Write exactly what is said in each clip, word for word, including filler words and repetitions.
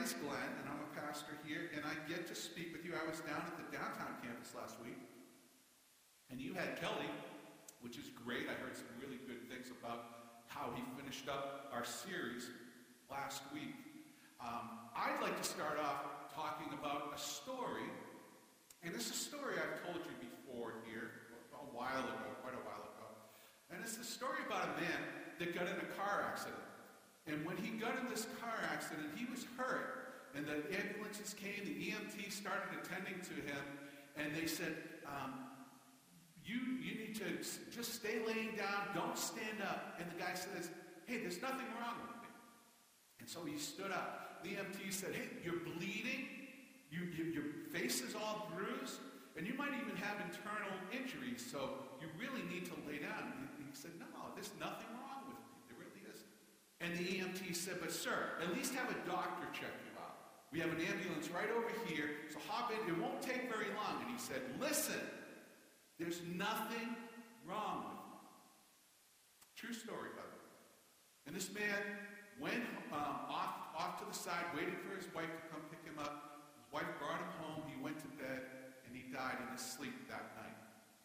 is Glenn, and I'm a pastor here, and I get to speak with you. I was down at the downtown campus last week, and you had Kelly, which is great. I heard some really good things about how he finished up our series last week. Um, I'd like to start off talking about a story, and it's a story I've told you before here a while ago, quite a while ago. And it's a story about a man that got in a car accident. And when he got in this car accident, he was hurt. And the ambulances came, the E M T started attending to him, and they said, um, you, you need to just stay laying down, don't stand up. And the guy says, hey, there's nothing wrong with me. And so he stood up. The E M T said, hey, you're bleeding, you, you, your face is all bruised, and you might even have internal injuries, so you really need to lay down. And he said, no, there's nothing wrong with me. There really isn't. And the E M T said, but sir, at least have a doctor check you out. We have an ambulance right over here, so hop in. It won't take very long. And he said, listen, there's nothing wrong with me. True story, by the way. And this man went um, off, off to the side, waited for his wife to come pick him up. His wife brought him home. He went to bed, and he died in his sleep that night.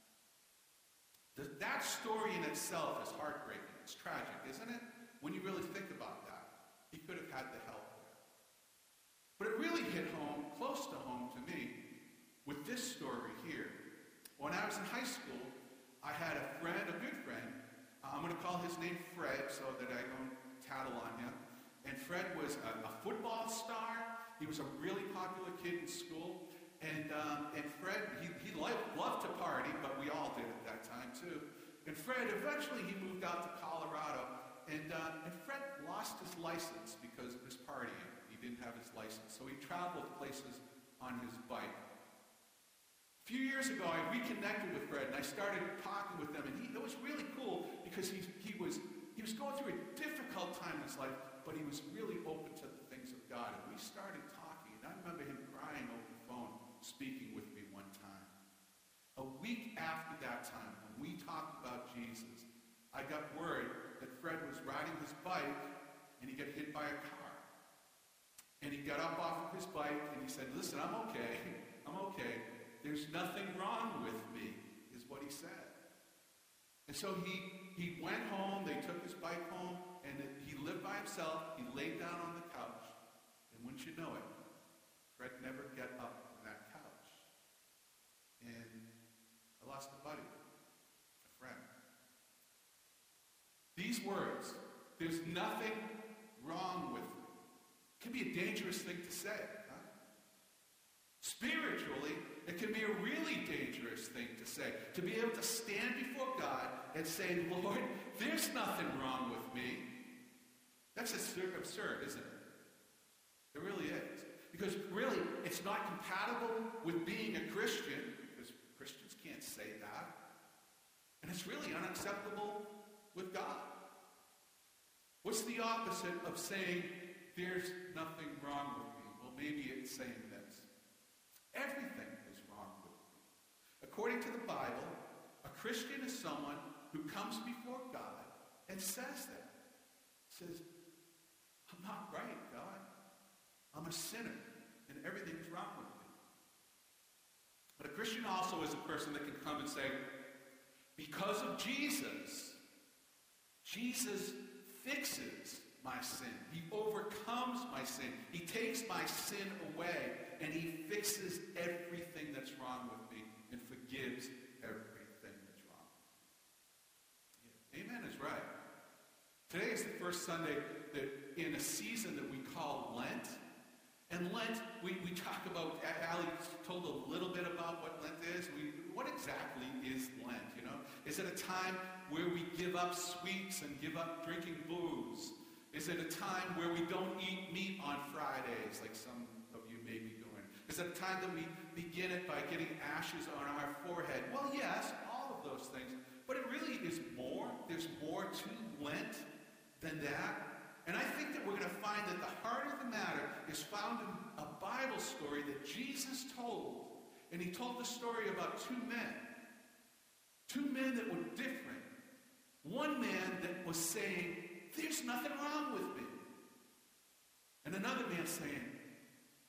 The, that story in itself is heartbreaking. It's tragic, isn't it? When you really think about that. He could have had the help there. But it really hit home, close to home to me, with this story here. When I was in high school, I had a friend, a good friend. Uh, I'm going to call his name Fred so that I don't tattle on him. And Fred was a, a football star. He was a really popular kid in school. And um, and Fred, he, he loved, loved to party, but we all did at that time too. And Fred, eventually he moved out to Colorado. And, uh, and Fred lost his license because of his partying. He didn't have his license. So he traveled places on his bike. A few years ago, I reconnected with Fred, and I started talking with him. And he, it was really cool because he, he, was, he was going through a difficult time in his life, but he was really open to the things of God. And we started talking, and I remember him crying over the phone, speaking with me one time. A week after that time, when we talked about Jesus, I got word that Fred was riding his bike, and he got hit by a car. And he got up off of his bike, and he said, listen, I'm okay. I'm okay. There's nothing wrong with me, is what he said. And so he, he went home, they took his bike home, and it, he lived by himself. He laid down on the couch. And wouldn't you know it, Fred never got up from that couch. And I lost a buddy, a friend. These words, there's nothing wrong with me, can be a dangerous thing to say. Huh? Spiritually, it can be a really dangerous thing to say. To be able to stand before God and say, Lord, there's nothing wrong with me. That's absurd, absurd, isn't it? It really is. Because really, it's not compatible with being a Christian, because Christians can't say that. And it's really unacceptable with God. What's the opposite of saying, there's nothing wrong with me? Well, maybe it's saying this. Everything is wrong with me. According to the Bible, a Christian is someone who comes before God and says that. Says, I'm not right, God. I'm a sinner, and everything's wrong with me. But a Christian also is a person that can come and say, because of Jesus, Jesus fixes my sin. He overcomes my sin. He takes my sin away, and he fixes everything that's wrong with me and forgives everything that's wrong. Yeah. Amen is right. Today is the first Sunday that in a season that we call Lent. And Lent, we, we talk about, Allie told a little bit about what Lent is. We, what exactly is Lent, you know? Is it a time where we give up sweets and give up drinking booze? Is it a time where we don't eat meat on Fridays, like some of you may be doing? Is it a time that we begin it by getting ashes on our forehead? Well, yes, all of those things. But it really is more. There's more to Lent than that. And I think that we're going to find that the heart of the matter is found in a Bible story that Jesus told. And he told the story about two men. Two men that were different. One man that was saying, there's nothing wrong with me. And another man saying,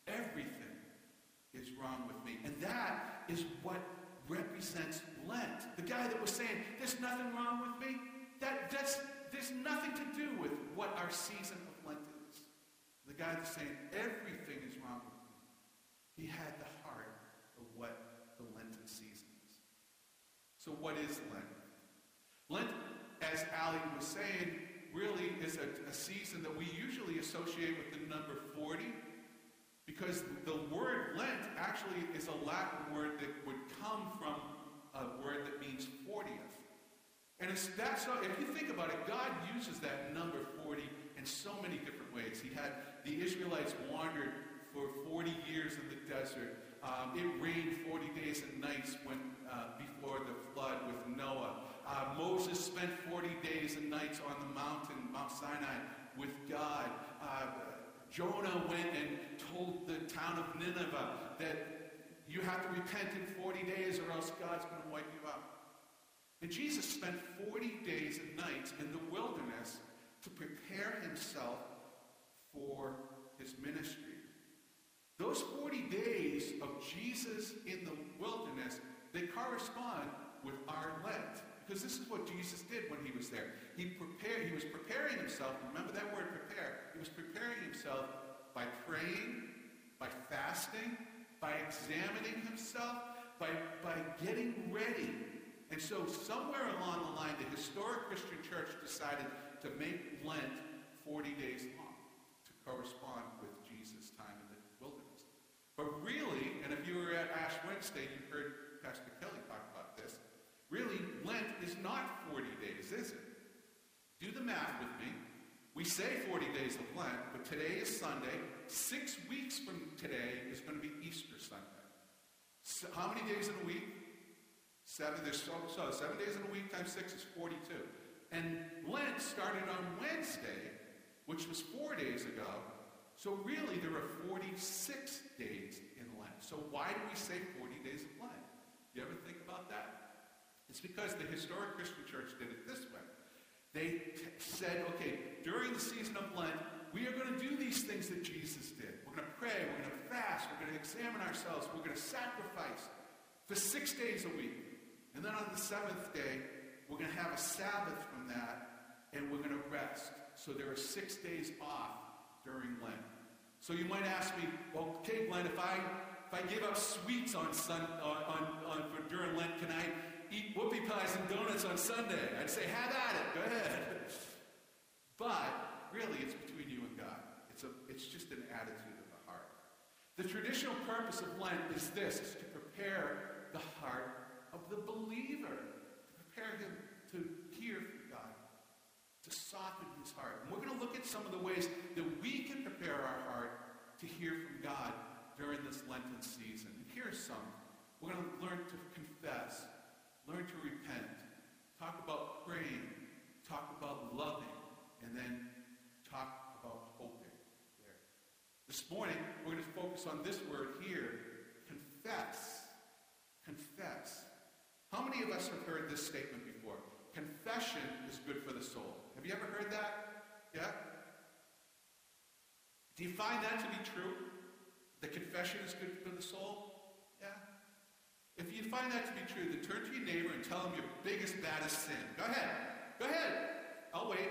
Everything is wrong with me. And that is what represents Lent. The guy that was saying, there's nothing wrong with me, that, that's, there's nothing to do with what our season of Lent is. The guy that's saying, everything is wrong with me, he had the heart of what the Lenten season is. So what is Lent? Lent, as Ali was saying, really is a, a season that we usually associate with the number forty, because the word Lent actually is a Latin word that would come from a word that means fortieth. And it's that's so, if you think about it, God uses that number forty in so many different ways. He had the Israelites wandered for forty years in the desert. Um, it rained forty days and nights when uh, before the flood with Noah. Uh, Moses spent forty days and nights on the mountain, Mount Sinai, with God. Uh, Jonah went and told the town of Nineveh that you have to repent in forty days or else God's going to wipe you out. And Jesus spent forty days and nights in the wilderness to prepare himself for his ministry. Those forty days of Jesus in the wilderness, they correspond with our Lent. Because this is what Jesus did when he was there. He prepared, he was preparing himself, remember that word prepare, he was preparing himself by praying, by fasting, by examining himself, by, by getting ready. And so somewhere along the line, the historic Christian church decided to make Lent forty days long to correspond with Jesus' time in the wilderness. But really, and if you were at Ash Wednesday, you heard Pastor Kelly talk about this, really, Lent is not forty days, is it? Do the math with me. We say forty days of Lent, but today is Sunday. Six weeks from today is going to be Easter Sunday. So how many days in a week? Seven. There's so, so seven days in a week times six is forty-two. And Lent started on Wednesday, which was four days ago. So really, there are forty-six days in Lent. So why do we say forty days of Lent? You ever think about that? It's because the historic Christian church did it this way. They t- said, okay, during the season of Lent, we are going to do these things that Jesus did. We're going to pray, we're going to fast, we're going to examine ourselves, we're going to sacrifice for six days a week. And then on the seventh day, we're going to have a Sabbath from that, and we're going to rest. So there are six days off during Lent. So you might ask me, well, okay, Glenn, if I if I give up sweets on sun on, on, on for during Lent, can I eat whoopie pies and donuts on Sunday? I'd say, have at it, go ahead. But really, it's between you and God. It's a it's just an attitude of the heart. The traditional purpose of Lent is this: is to prepare the heart of the believer, to prepare him to hear from God, to soften his heart. And we're going to look at some of the ways that we can prepare our heart to hear from God during this Lenten season. And here's some. We're going to learn to confess, learn to repent, talk about praying, talk about loving, and then talk about hoping. There. This morning, we're going to focus on this word here, confess. Confess. How many of us have heard this statement before? Confession is good for the soul. Have you ever heard that? Yeah? Do you find that to be true? That confession is good for the soul? Yeah? If you find that to be true, then turn to your neighbor and tell him your biggest, baddest sin. Go ahead. Go ahead. I'll wait.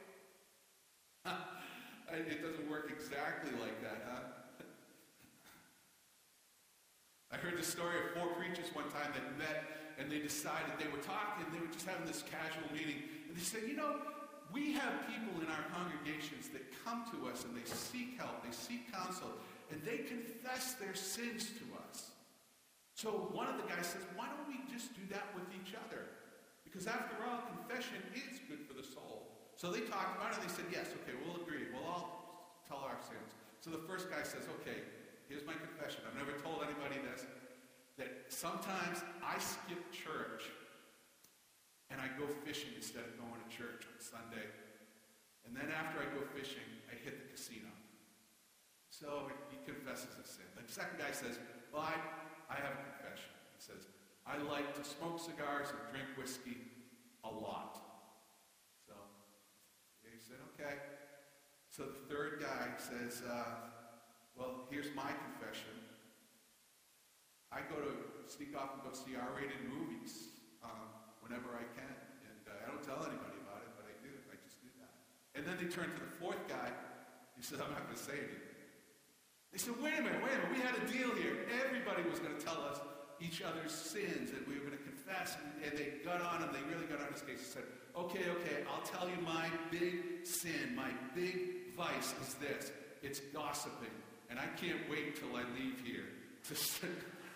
It doesn't work exactly like that, huh? I heard the story of four preachers one time that met, and they decided, they were talking, they were just having this casual meeting, and they said, you know, we have people in our congregations that come to us and they seek help, they seek counsel, and they confess their sins to us. So one of the guys says, why don't we just do that with each other? Because after all, confession is good for the soul. So they talked about it, and they said, yes, okay, we'll agree. We'll all tell our sins. So the first guy says, okay, here's my confession. I've never told anybody this, that sometimes I skip church and I go fishing instead of going to church on Sunday. And then after I go fishing, I hit the casino. So he confesses his sin. The second guy says, well, I, I have a confession. He says, I like to smoke cigars and drink whiskey a lot. So he said, okay. So the third guy says, uh, well, here's my confession. sneak off and go see R-rated movies um, whenever I can. And uh, I don't tell anybody about it, but I do. I just do that. And then they turn to the fourth guy. He said, I'm not going to say anything. They said, wait a minute, wait a minute. We had a deal here. Everybody was going to tell us each other's sins, and we were going to confess. And, and they got on him. They really got on his case. He said, okay, okay, I'll tell you my big sin, my big vice is this. It's gossiping. And I can't wait till I leave here to sit.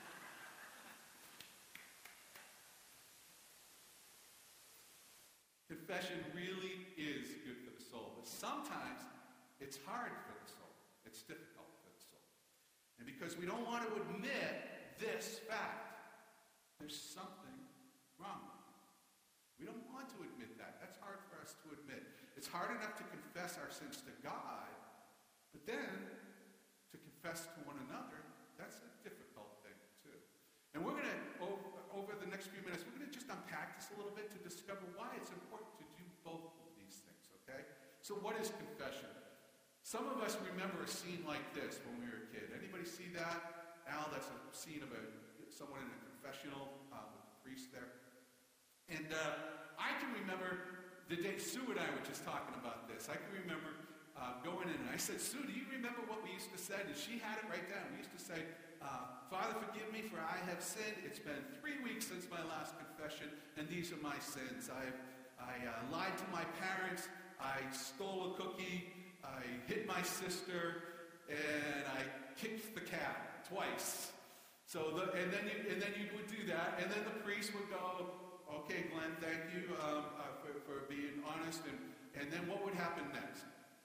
Confession really is good for the soul, but sometimes it's hard for the soul. It's difficult for the soul. And because we don't want to admit this fact, there's something wrong. We don't want to admit that. That's hard for us to admit. It's hard enough to confess our sins to God, but then to confess to one another, that's a difficult thing too. And we're going to, over, over the next few minutes, we're going to just unpack this a little bit to discover why it's important to do both of these things, okay? So what is confession? Some of us remember a scene like this when we were a kid. Anybody see that? Al, that's a scene of a someone in a confessional uh, with the priest there. And uh, I can remember the day Sue and I were just talking about this. I can remember uh, going in and I said, Sue, do you remember what we used to say? And she had it right down. We used to say, uh, Father, forgive me for I have sinned. It's been three weeks since my last confession, and these are my sins. I, I uh, lied to my parents. I stole a cookie. I hit my sister, and I kicked the cat twice. So the, and then you and then you would do that, and then the priest would go, okay, Glenn, thank you um, uh, for, for being honest, and, and then what would happen next?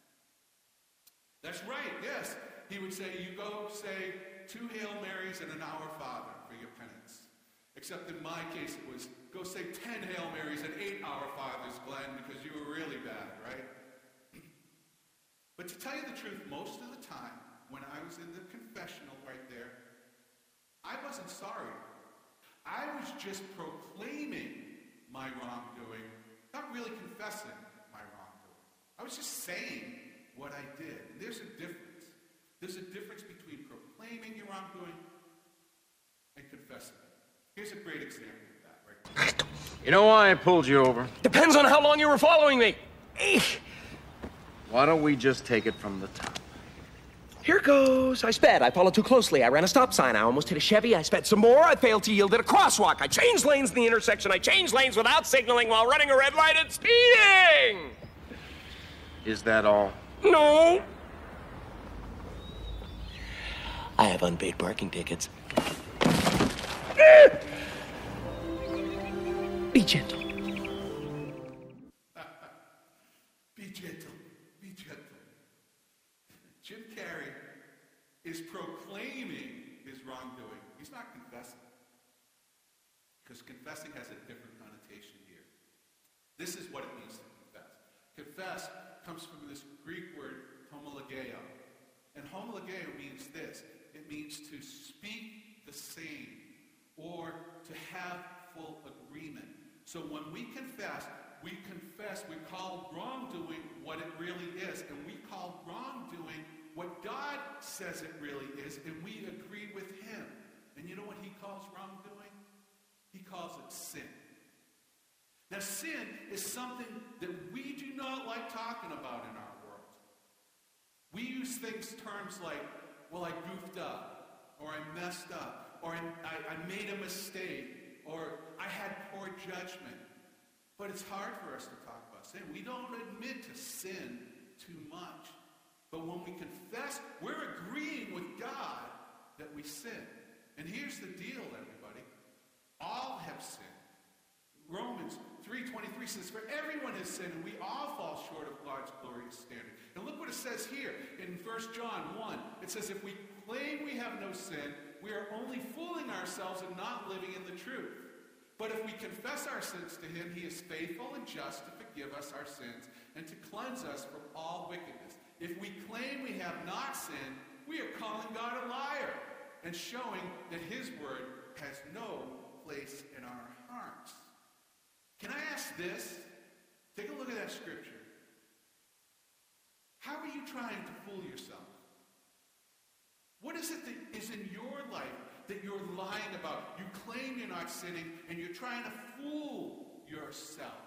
That's right, yes. He would say, you go say two Hail Marys and an Our Father for your penance. Except in my case, it was, go say ten Hail Marys and eight Our Fathers, Glenn, because you were really bad, right? But to tell you the truth, most of the time, when I was in the confessional right there, I wasn't sorry. I was just proclaiming my wrongdoing, not really confessing my wrongdoing. I was just saying what I did. And there's a difference. There's a difference between proclaiming your wrongdoing and confessing it. Here's a great example of that, right? You know why I pulled you over? Depends on how long you were following me. Eesh. Why don't we just take it from the top? Here goes. I sped. I followed too closely. I ran a stop sign. I almost hit a Chevy. I sped some more. I failed to yield at a crosswalk. I changed lanes in the intersection. I changed lanes without signaling while running a red light and speeding. Is that all? No. I have unpaid parking tickets. Be gentle. Be gentle. Be gentle. Jim Carrey is proclaiming his wrongdoing. He's not confessing. Because confessing has a different connotation here. This is what it means to confess. Confess comes from this Greek word, homologeo. And homologeo means this. It means to speak the same or to have full agreement. So when we confess, we confess, we call wrongdoing what it really is. And we call wrongdoing what God says it really is. And we agree with him. And you know what he calls wrongdoing? He calls it sin. Now, sin is something that we do not like talking about in our world. We use things, terms like, well, I goofed up, or I messed up, or I, I, I made a mistake, or I had poor judgment. But it's hard for us to talk about sin. We don't admit to sin too much. But when we confess, we're agreeing with God that we sin. And here's the deal, everybody. All have sinned. Romans three twenty-three says, for everyone has sinned, and we all fall short of God's glorious standard. And look what it says here in First John one. It says, if we claim we have no sin, we are only fooling ourselves and not living in the truth. But if we confess our sins to him, he is faithful and just to forgive us our sins and to cleanse us from all wickedness. If we claim we have not sinned, we are calling God a liar and showing that his word has no place in our hearts. Can I ask this? Take a look at that scripture. How are you trying to fool yourself? What is it that is in your life that you're lying about. You claim you're not sinning, and you're trying to fool yourself.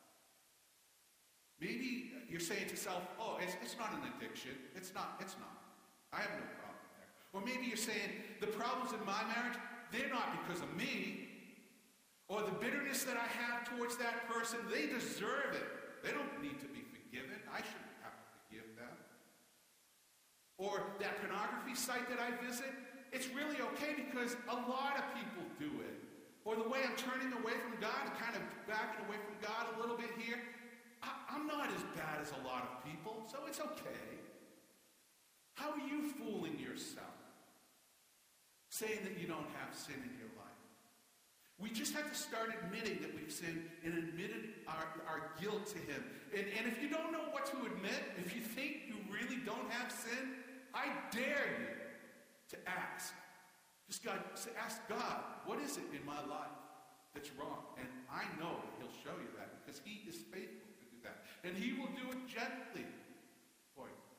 Maybe you're saying to yourself, oh, it's, it's not an addiction. It's not. It's not. I have no problem there. Or maybe you're saying, the problems in my marriage, they're not because of me. Or the bitterness that I have towards that person, they deserve it. They don't need to be forgiven. I shouldn't have to forgive them. Or that pornography site that I visit, it's really okay because a lot of people do it. Or the way I'm turning away from God and kind of backing away from God a little bit here, I, I'm not as bad as a lot of people, so it's okay. How are you fooling yourself? Saying that you don't have sin in your life. We just have to start admitting that we've sinned and admitted our, our guilt to him. And, and if you don't know what to admit, if you think you really don't have sin, I dare you to ask. Just God, ask God, what is it in my life that's wrong? And I know that he'll show you that because he is faithful to do that. And he will do it gently for you.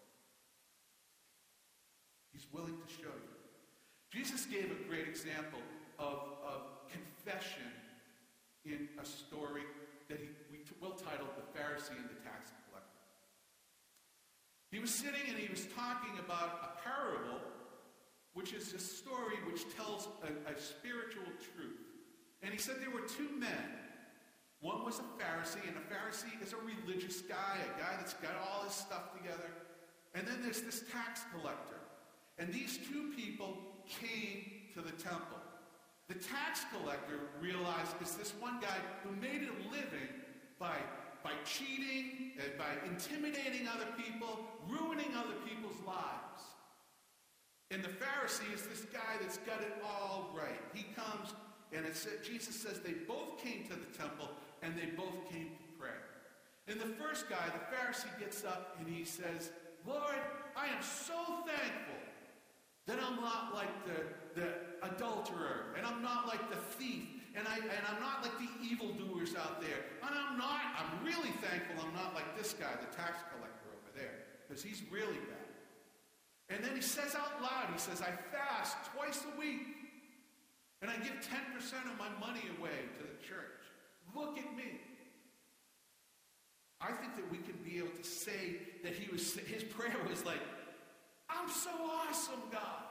He's willing to show you. Jesus gave a great example of, of confession in a story that he, we t- will title The Pharisee and the Tax Collector. He was sitting and he was talking about a parable, which is a story which tells a, a spiritual truth. And he said there were two men. One was a Pharisee, and a Pharisee is a religious guy, a guy that's got all his stuff together. And then there's this tax collector. And these two people came to the temple. The tax collector realized it's this one guy who made a living by, by cheating, and by intimidating other people, ruining other people's lives. And the Pharisee is this guy that's got it all right. He comes, and it said, Jesus says they both came to the temple, and they both came to pray. And the first guy, the Pharisee, gets up, and he says, Lord, I am so thankful that I'm not like the, the adulterer, and I'm not like the thief, and, I, and I'm not like the evildoers out there. And I'm not, I'm really thankful I'm not like this guy, the tax collector over there, because he's really bad. And then he says out loud, he says, I fast twice a week, and I give ten percent of my money away to the church. Look at me. I think that we can be able to say that he was, his prayer was like, I'm so awesome, God.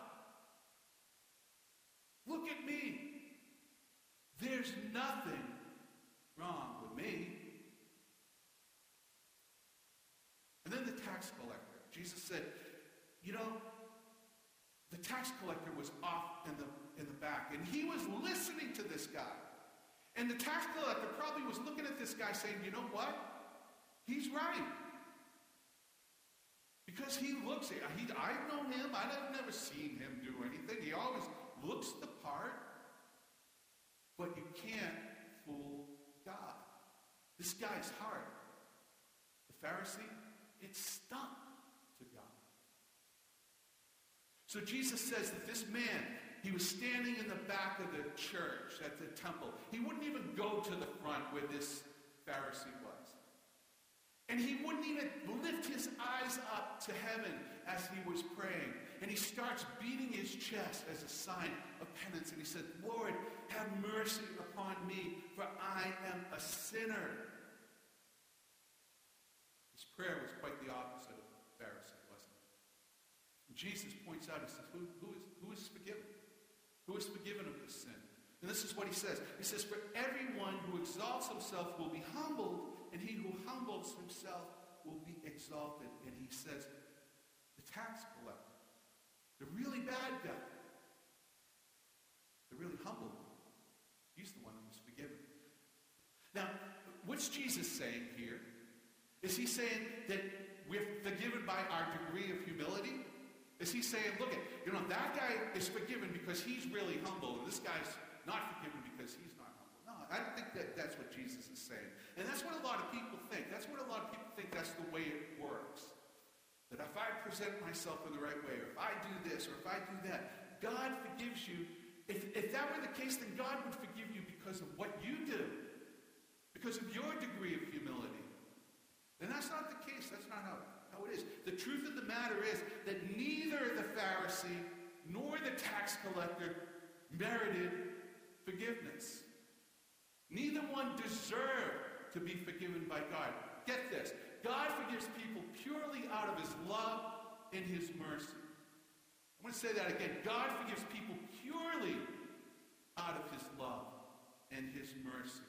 Look at me. There's nothing wrong with me. And then the tax collector. Jesus said, you know, the tax collector was off in the, in the back, and he was listening to this guy. And the tax collector probably was looking at this guy saying, you know what? He's right. Because he looks, he, I know him, I've never seen him do anything. He always looks the part. But you can't fool God. This guy's heart, the Pharisee, it stunk to God. So Jesus says that this man, he was standing in the back of the church at the temple. He wouldn't even go to the front where this Pharisee was. And he wouldn't even lift his eyes up to heaven as he was praying. And he starts beating his chest as a sign of penance. And he said, Lord, have mercy upon me, for I am a sinner. His prayer was quite the opposite of the Pharisee, wasn't it? And Jesus points out, he says, who, who, is, who is forgiven? Who is forgiven of this sin? And this is what he says. He says, for everyone who exalts himself will be humbled, and he who humbles himself will be exalted. And he says, the tax collector, the really bad guy, the really humble one, he's the one who was forgiven. Now, what's Jesus saying here? Is he saying that we're forgiven by our degree of humility? Is he saying, look, at, you know, that guy is forgiven because he's really humble, and this guy's not forgiven because he's not humble? No, I don't think that that's what Jesus is saying. And that's what a lot of people think. That's what a lot of people think that's the way it works. That if I present myself in the right way, or if I do this, or if I do that, God forgives you. If, if that were the case, then God would forgive you because of what you do. Because of your degree of humility. And that's not the case. That's not how, how it is. The truth of the matter is that neither the Pharisee nor the tax collector merited forgiveness. Neither one deserved to be forgiven by God. Get this. God forgives people purely out of his love and his mercy. I'm going to say that again. God forgives people purely out of his love and his mercy.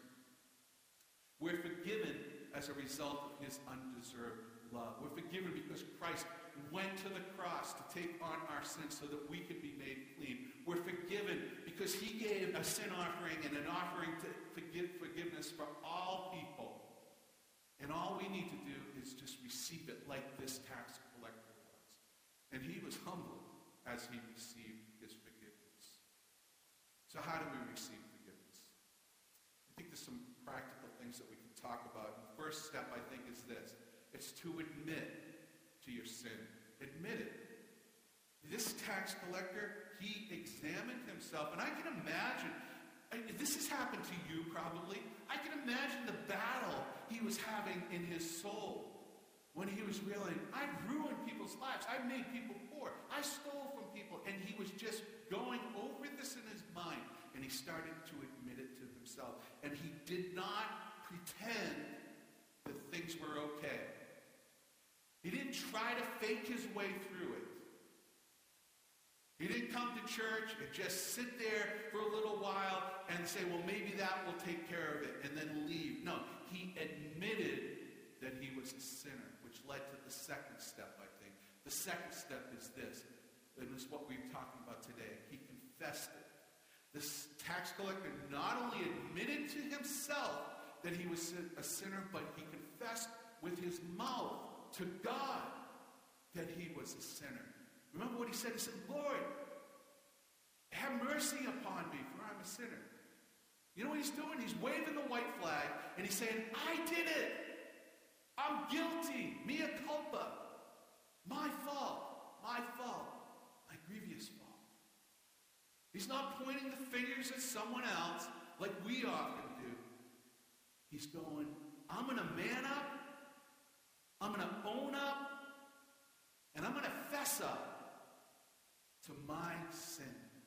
We're forgiven as a result of his undeserved love. We're forgiven because Christ went to the cross to take on our sins so that we could be made clean. We're forgiven because he gave a sin offering and an offering to forgive forgiveness for all people. And all we need to do is just receive it like this tax collector was. And he was humble as he received his forgiveness. So how do we receive forgiveness? I think there's some practical things that we can talk about. And the first step, I think, is this. It's to admit to your sin. Admit it. This tax collector, he examined himself. And I can imagine, I, this has happened to you probably. I can imagine the battle he was having in his soul when he was realizing, I've ruined people's lives. I've made people poor. I stole from people. And he was just going over this in his mind. And he started to admit it to himself. And he did not pretend that things were okay. He didn't try to fake his way through it. He didn't come to church and just sit there for a little while and say, well, maybe that will take care of it, and then leave. No, he admitted that he was a sinner, which led to the second step, I think. The second step is this, and it's what we're talking about today. He confessed it. This tax collector not only admitted to himself that he was a sinner, but he confessed with his mouth to God that he was a sinner. Remember what he said? He said, Lord, have mercy upon me, for I'm a sinner. You know what he's doing? He's waving the white flag, and he's saying, I did it. I'm guilty. Mea culpa. My fault. My fault. My grievous fault. He's not pointing the fingers at someone else like we often do. He's going, I'm going to man up. I'm going to own up. And I'm going to fess up to my sin.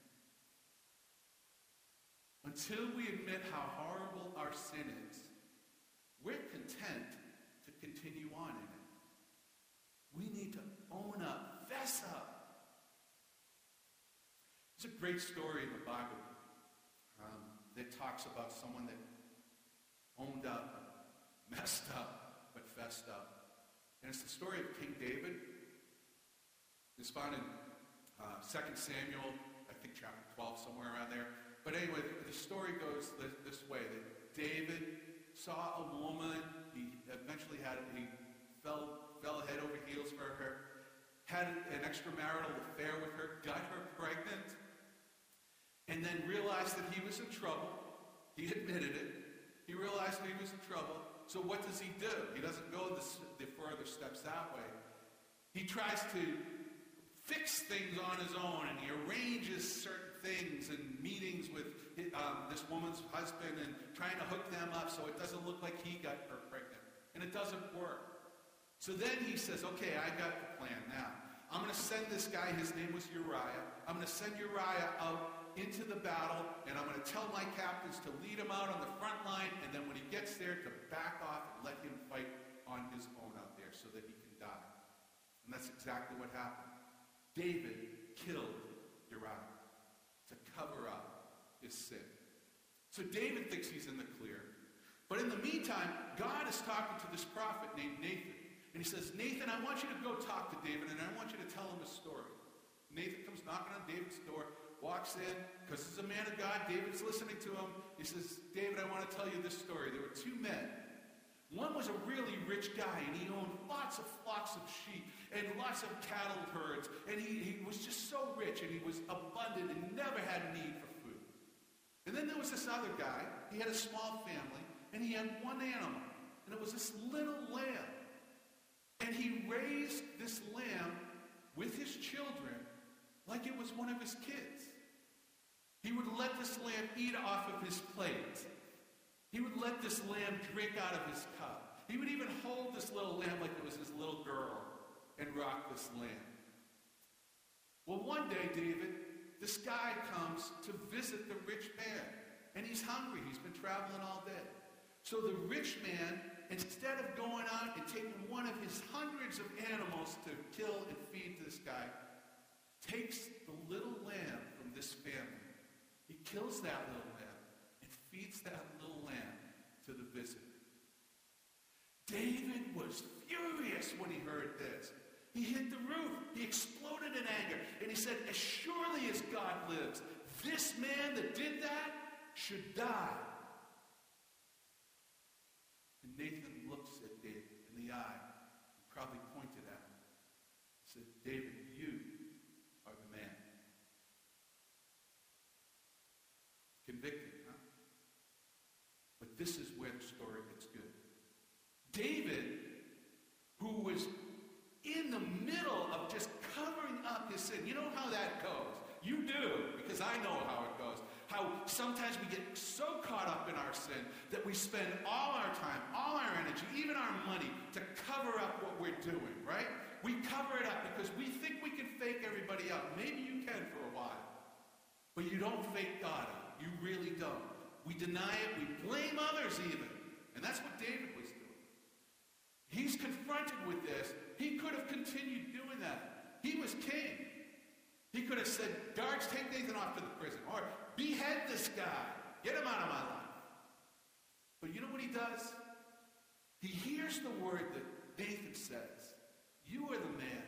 Until we admit how horrible our sin is, we're content to continue on in it. We need to own up, fess up. There's a great story in the Bible um, that talks about someone that owned up, messed up, but fessed up. And it's the story of King David. It's found in uh, Second Samuel, I think chapter twelve, somewhere around there. But anyway, the, the story goes this, this way, that David saw a woman, he eventually had, he fell, fell head over heels for her, had an extramarital affair with her, got her pregnant, and then realized that he was in trouble. He admitted it. He realized that he was in trouble. So what does he do? He doesn't go the, the further steps that way. He tries to fix things on his own, and he arranges certain things and meetings with um, this woman's husband and trying to hook them up so it doesn't look like he got her pregnant. And it doesn't work. So then he says, okay, I got the plan now. I'm going to send this guy, his name was Uriah. I'm going to send Uriah out into the battle, and I'm going to tell my captains to lead him out on the front line, and then when he gets there, to back off and let him fight on his own out there so that he can die. And that's exactly what happened. David killed Uriah to cover up his sin. So David thinks he's in the clear. But in the meantime, God is talking to this prophet named Nathan. And he says, Nathan, I want you to go talk to David, and I want you to tell him a story. Nathan comes knocking on David's door, walks in, because he's a man of God. David's listening to him. He says, David, I want to tell you this story. There were two men. One was a really rich guy, and he owned lots of flocks of sheep and lots of cattle herds. And he, he was just so rich, and he was abundant and never had need for food. And then there was this other guy. He had a small family, and he had one animal, and it was this little lamb. And he raised this lamb with his children like it was one of his kids. He would let this lamb eat off of his plate. He would let this lamb drink out of his cup. He would even hold this little lamb like it was his little girl and rock this lamb. Well, one day, David, this guy comes to visit the rich man. And he's hungry. He's been traveling all day. So the rich man, instead of going out and taking one of his hundreds of animals to kill and feed this guy, takes the little lamb from this family. He kills that little lamb and feeds that little lamb to the visitor. David was furious when he heard this. He hit the roof. He exploded in anger. And he said, as surely as God lives, this man that did that should die. And Nathan looks at David in the eye and probably pointed at him. He said, David, you are the man. Convicting, huh? But this is where the story gets good. David, who was in the middle of just covering up his sin. You know how that goes. You do, because I know how it goes. How sometimes we get so caught up in our sin that we spend all our time, all our energy, even our money to cover up what we're doing, right? We cover it up because we think we can fake everybody out. Maybe you can for a while. But you don't fake God out. You really don't. We deny it. We blame others even. And that's what David was doing. He's confronted with this. He could have continued doing that. He was king. He could have said, guards, take Nathan off to the prison. Or behead this guy. Get him out of my life. But you know what he does? He hears the word that Nathan says. You are the man.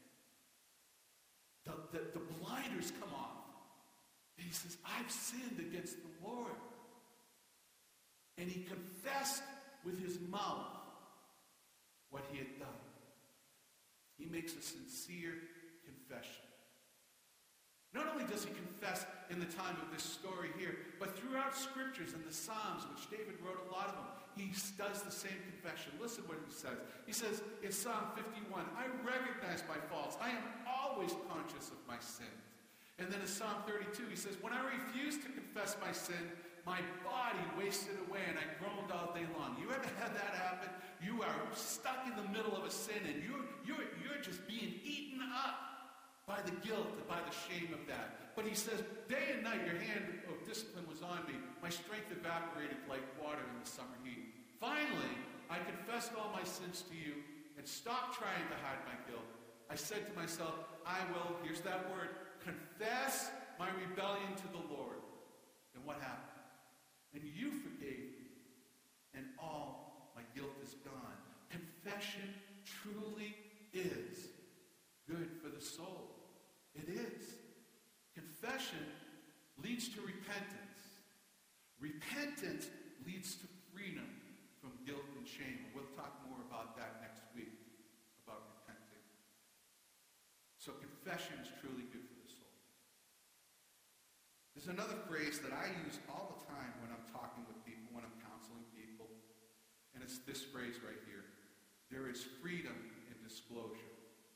The, the, the blinders come off. And he says, I've sinned against the Lord. And he confessed with his mouth what he had done. He makes a sincere confession. Not only does he confess in the time of this story here, but throughout scriptures and the Psalms, which David wrote a lot of them, he does the same confession. Listen what he says. He says in Psalm fifty-one, I recognize my faults. I am always conscious of my sins. And then in Psalm thirty-two, he says, when I refused to confess my sin, my body wasted away and I groaned all day long. You ever had that happen? You are stuck in the middle of a sin and you're, you're, you're just being eaten up by the guilt and by the shame of that. But he says, day and night your hand of discipline was on me. My strength evaporated like water in the summer heat. Finally, I confessed all my sins to you and stopped trying to hide my guilt. I said to myself, I will, here's that word, confess my rebellion to the Lord. And what happened? And you forgave me, and all my guilt is gone. Confession truly is good for the soul. It is. Confession leads to repentance. Repentance leads to freedom from guilt and shame. And we'll talk more about that next week, about repenting. So confession is truly good for the soul. There's another phrase that I use all the time when I'm talking with people, when I'm counseling people, and it's this phrase right here. There is freedom in disclosure.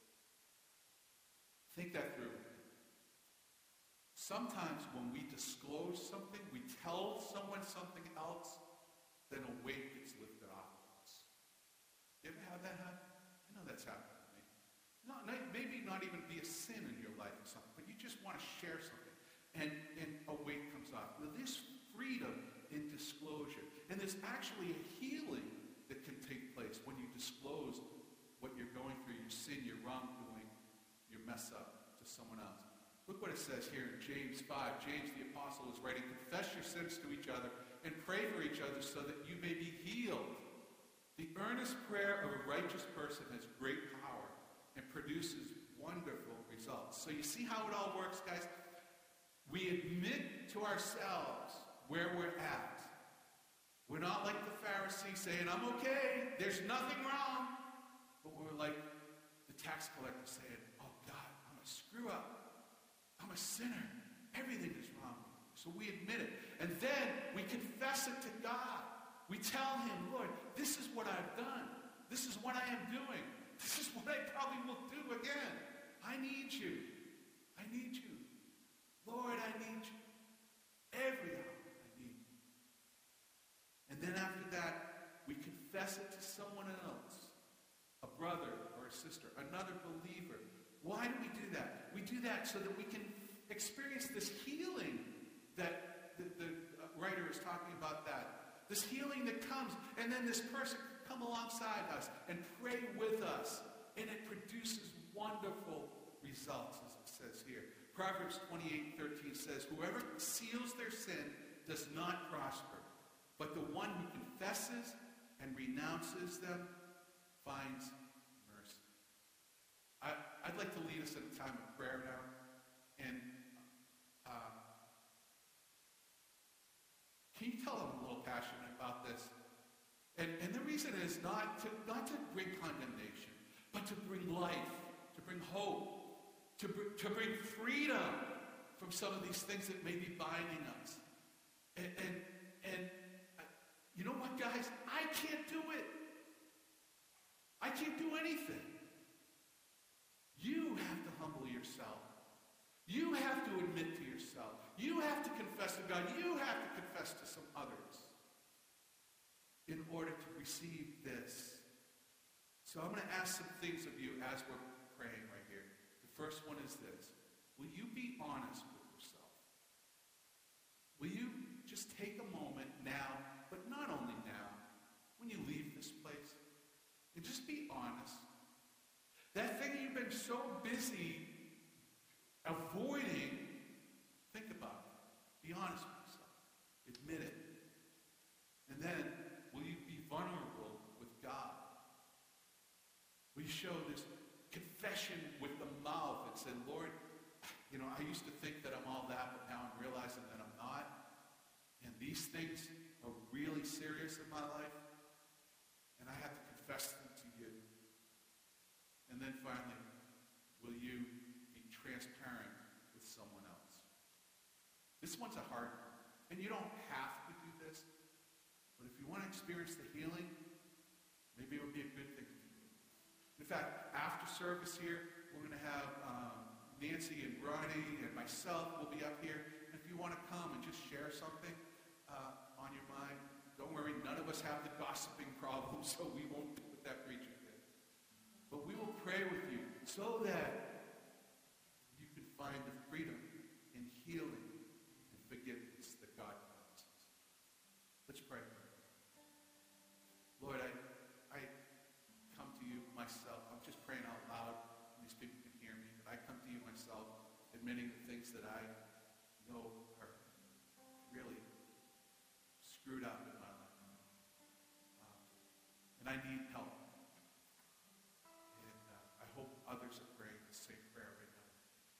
Think that through. Sometimes when we disclose something, we tell someone something else, then a weight gets lifted off of us. You ever have that happen? I know that's happened to me. Not, not, maybe not even be a sin in your life or something, but you just want to share something. And, and a weight comes off. Now, there's freedom in disclosure. And there's actually a healing that can take place when you disclose what you're going through, your sin, your wrongdoing, your mess up to someone else. Look what it says here in James five. James the apostle is writing, confess your sins to each other and pray for each other so that you may be healed. The earnest prayer of a righteous person has great power and produces wonderful results. So you see how it all works, guys? We admit to ourselves where we're at. We're not like the Pharisee saying, I'm okay, there's nothing wrong. But we're like the tax collector saying, oh God, I'm a screw up. I'm a sinner. Everything is wrong. So we admit it. And then we confess it to God. We tell him, Lord, this is what I've done. This is what I am doing. This is what I probably will do again. I need you. I need you. Lord, I need you. Every hour I need you. And then after that, we confess it to someone else, a brother or a sister, another believer. Why do we do that? We do that so that we can experience the And then this person can come alongside us and pray with us. And it produces wonderful results, as it says here. Proverbs twenty-eight thirteen says, whoever conceals their sin does not prosper, but the one who confesses and renounces them finds mercy. I, I'd like to lead us in a time of prayer now. And uh, can you tell I'm a little passionate about this? And, and the reason is not to, not to bring condemnation, but to bring life, to bring hope, to, br- to bring freedom from some of these things that may be binding us. And, and, and uh, you know what, guys? I can't do it. I can't do anything. You have to humble yourself. You have to admit to yourself. You have to confess to God. You have to confess to some others in order to receive this. So I'm going to ask some things of you as we're praying right here. The first one is this. Will you be honest with yourself? Will you just take a moment now, but not only now, when you leave this place, and just be honest. That thing you've been so busy avoiding, think about it. Be honest with yourself. Admit it. And then, will you be vulnerable with God? Will you show this confession with the mouth and say, Lord, you know, I used to think that I'm all that, but now I'm realizing that I'm not. And these things are really serious in my life. And I have to confess them to you. And then finally, will you be transparent with someone else? This one's a hard one. And you don't have to do this. But if you want to experience the healing, maybe it would be a good thing to do. In fact, after service here, we're going to have um, Nancy and Ronnie and myself will be up here. And if you want to come and just share something uh, on your mind, don't worry, none of us have the gossiping problem, so we won't do what that preacher did. But we will pray with you so that you can find the freedom and healing and forgiveness that God promises. Let's pray. Lord, I, I come to you myself. I'm just praying out loud, and these people can hear me. But I come to you myself, admitting the things that I know are really screwed up in my life. Um, and I need help. And uh, I hope others are praying the same prayer right now.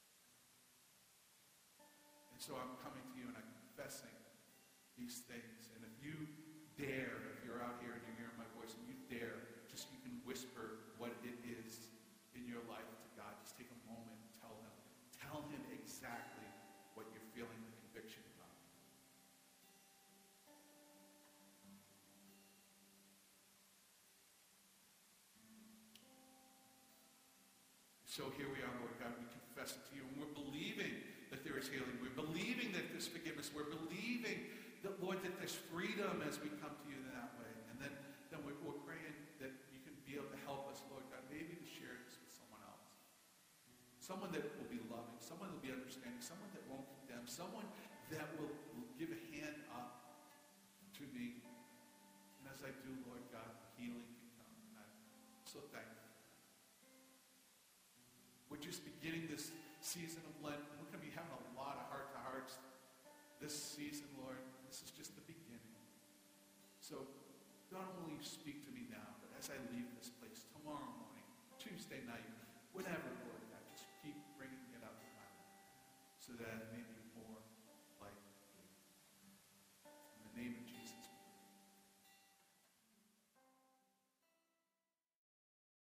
And so I'm coming to you and I'm confessing these things. And if you dare, if you're out here and you're hearing my voice, and you dare, just you can whisper what it is in your life to God. Just take a moment and tell him. Tell him exactly what you're feeling the conviction about. So here we are, Lord God, we confess it to you, and we're believing that there is healing. We're believing that there's forgiveness. We're believing that, Lord, that there's freedom as we come to you in that way. And then, then we're, we're praying that you can be able to help us, Lord God, maybe to share this with someone else. Someone that will be loving, someone that will be understanding, someone that won't condemn, someone that will, will give a hand up to me. And as I do, Lord God, healing can come. And I'm so thankful. We're just beginning this season of Lent. We're going to be having a lot of heart-to-hearts this season, Lord. This is just the beginning. So not only speak to me now, but as I leave this place tomorrow morning, Tuesday night, whatever, Lord.